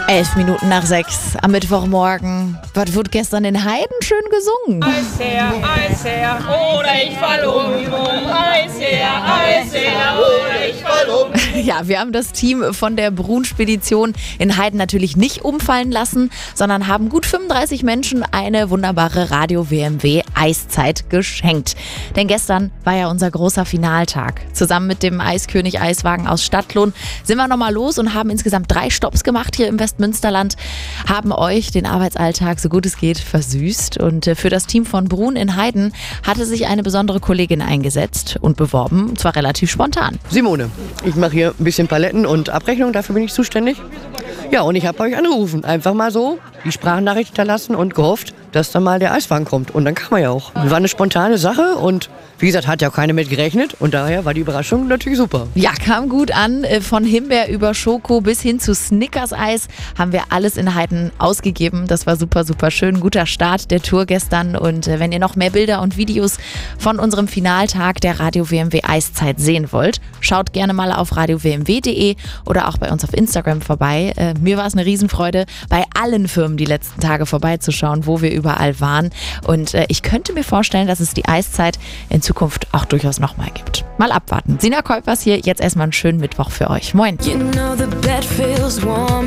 11:11 am Mittwochmorgen. Was wurde gestern in Heiden schön gesungen? Eis her, oder ich fall um. Eis her, oder ich fall um. Ja, wir haben das Team von der Brun-Spedition in Heiden natürlich nicht umfallen lassen, sondern haben gut 35 Menschen eine wunderbare Radio-WMW Eiszeit geschenkt. Denn gestern war ja unser großer Finaltag. Zusammen mit dem Eiskönig Eiswagen aus Stadtlohn sind wir nochmal los und haben insgesamt 3 Stopps gemacht hier im Westmünsterland, haben euch den Arbeitsalltag so gut es geht versüßt. Und für das Team von Brun in Heiden hatte sich eine besondere Kollegin eingesetzt und beworben, und zwar relativ spontan. Simone, ich mache hier ein bisschen Paletten und Abrechnung, dafür bin ich zuständig. Ja, und ich habe euch angerufen, einfach mal so die Sprachnachricht hinterlassen und gehofft, dass dann mal der Eiswagen kommt. Und dann kam er ja auch. War eine spontane Sache und wie gesagt, hat ja auch keiner mit gerechnet und daher war die Überraschung natürlich super. Ja, kam gut an. Von Himbeer über Schoko bis hin zu Snickers-Eis haben wir alles in Heiden ausgegeben. Das war super, super schön. Guter Start der Tour gestern. Und wenn ihr noch mehr Bilder und Videos von unserem Finaltag der Radio-WMW Eiszeit sehen wollt, schaut gerne mal auf radio-wmw.de oder auch bei uns auf Instagram vorbei. Mir war es eine Riesenfreude, bei allen Firmen die letzten Tage vorbeizuschauen, wo wir überall waren. Und ich könnte mir vorstellen, dass es die Eiszeit in Zukunft auch durchaus nochmal gibt. Mal abwarten. Sina Kuipers hier, jetzt erstmal einen schönen Mittwoch für euch. Moin.